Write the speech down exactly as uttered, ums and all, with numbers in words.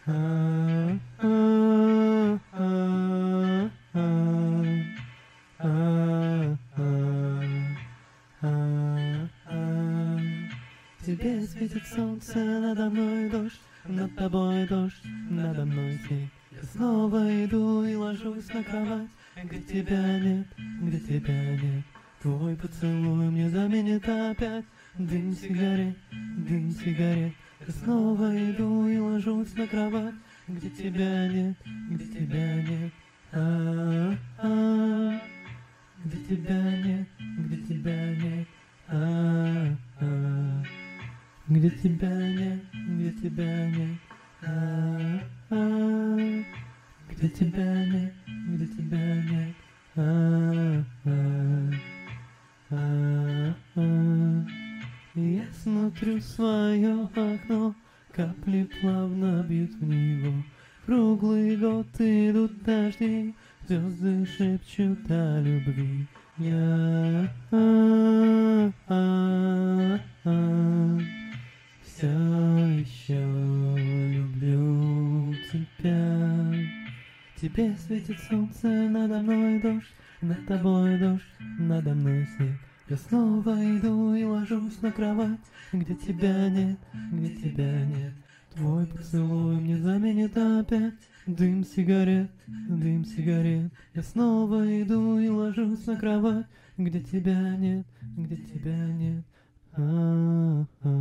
Тебе светит солнце, надо мной дождь, над тобой дождь, надо мной снег. Я снова иду и ложусь на кровать, где тебя нет, где тебя нет. Твой поцелуй мне заменит опять дым сигарет, дым сигарет. Я снова иду и ложусь на кровать, где тебя нет, где тебя нет. А-а-а, где тебя нет, где тебя нет. А-а-а, где тебя нет, где тебя нет. А-а-а, где тебя нет, где тебя нет. А-а-а, а-а-а. Я смотрю в свое окно, капли плавно бьют в него. Круглый год идут дожди, звезды шепчут о любви. Я все еще люблю тебя. Тебе светит солнце, надо мной дождь, над тобой дождь, надо мной снег. Я снова иду и ложусь на кровать, где тебя нет, где тебя нет. Твой поцелуй мне заменит опять дым сигарет, дым сигарет. Я снова иду и ложусь на кровать, где тебя нет, где тебя нет. А-а-а.